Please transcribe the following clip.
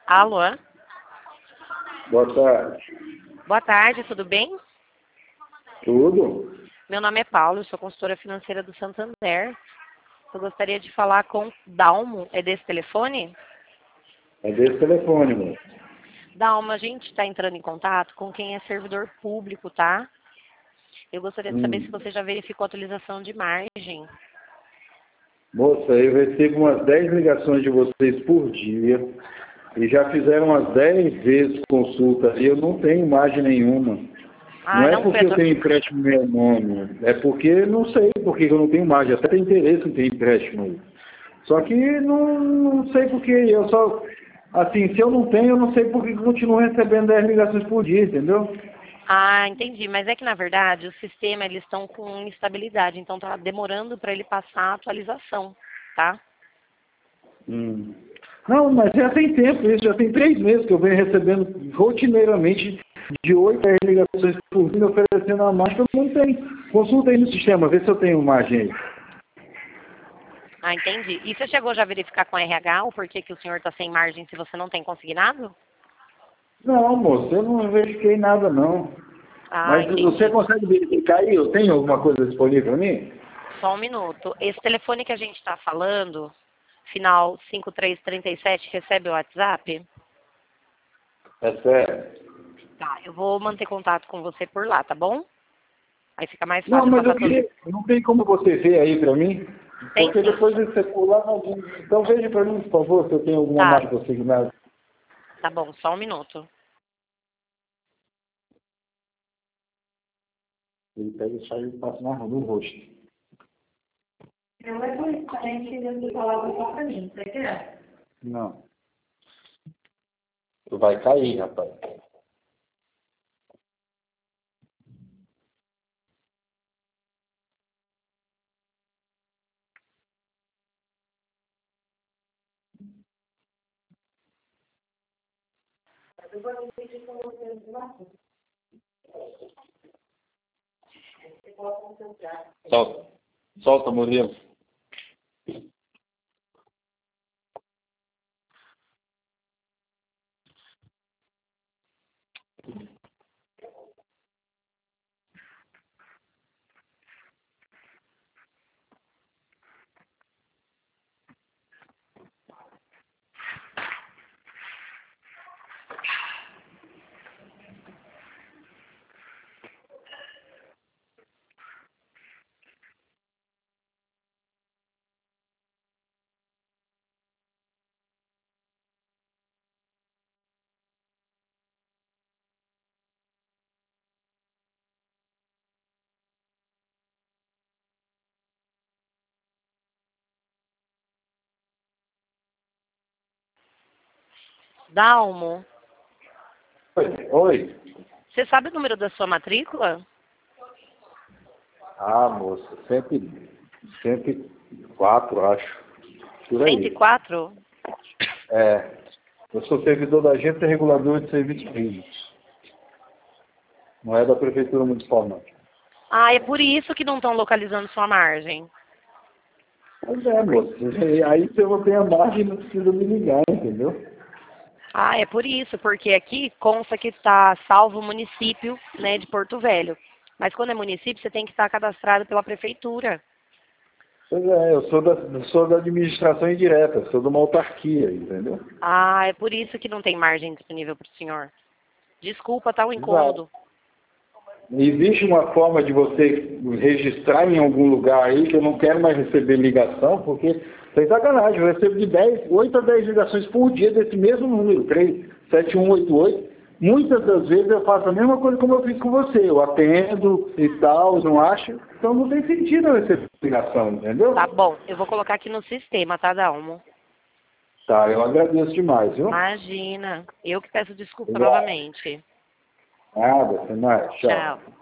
Alô? Boa tarde. Boa tarde, tudo bem? Tudo? Meu nome é Paulo, eu sou consultora financeira do Santander. Eu gostaria de falar com Dalmo, é desse telefone? É desse telefone, moço. Dalmo, a gente está entrando em contato com quem é servidor público, tá? Eu gostaria de saber se você já verificou a atualização de margem. Moça, eu recebo umas 10 ligações de vocês por dia e já fizeram umas 10 vezes consulta e eu não tenho margem nenhuma. Não é Não foi porque eu tenho empréstimo no meu nome, é porque não sei porque eu não tenho margem. Até tenho interesse em ter empréstimo. Só que não sei porque eu só... Assim, se eu não tenho, eu não sei porque eu continuo recebendo 10 ligações por dia, entendeu? Entendi. Mas é que, na verdade, o sistema, eles estão com instabilidade. Então, tá demorando para ele passar a atualização, tá? Não, mas já tem tempo isso, já tem 3 meses que eu venho recebendo rotineiramente de 8 a 10 ligações por dia, me oferecendo a margem que eu não tenho. Consulta aí no sistema, vê se eu tenho margem aí. Entendi. E você chegou já a verificar com a RH o porquê que o senhor está sem margem se você não tem consignado? Não, moço, eu não verifiquei nada não. Mas Entendi. você consegue verificar aí? Eu tenho alguma coisa disponível para mim? Só um minuto. Esse telefone que a gente está falando, final 5337, recebe o WhatsApp? É sério. Tá, eu vou manter contato com você por lá, tá bom? Aí fica mais Não, fácil mas eu passar tudo. queria, não tem como você ver aí para mim? Tem Porque sim. depois você pular, então veja para mim, por favor, se eu tenho alguma Tá, margem consignada. tá bom, só um minuto. Ele pega e sai e passa no rosto. Não é por isso, a gente não falava só pra mim, você quer? Não. Vai cair, rapaz. Eu vou pedir com vocês lá. Você pode concentrar. Solta, Murilo. Dalmo, Oi. você sabe o número da sua matrícula? Ah, moça, 104, acho. Por aí. 104? É. Eu sou servidor da Agência Reguladora de Serviços Públicos. Não é da Prefeitura Municipal, não. É por isso que não estão localizando sua margem. Pois é, moça. Aí se eu não tenho a margem, não precisa me ligar, entendeu? É por isso, porque aqui consta que está salvo o município, né, de Porto Velho. Mas quando é município, você tem que estar cadastrado pela prefeitura. Pois é, eu sou da administração indireta, sou de uma autarquia, entendeu? É por isso que não tem margem disponível para o senhor. Desculpa, tá um Exato. incômodo. Existe uma forma de você registrar em algum lugar aí que eu não quero mais receber ligação, porque sem sacanagem, eu recebo de 8 a 10 ligações por dia desse mesmo número, 37188. Muitas das vezes eu faço a mesma coisa como eu fiz com você, eu atendo e tal, não acho, então não tem sentido eu receber ligação, entendeu? Tá bom, eu vou colocar aqui no sistema, tá, Dalmo? Tá, eu agradeço demais, viu? Imagina. Eu que peço desculpa Obrigado. novamente. Nada, até mais, tchau. Tchau.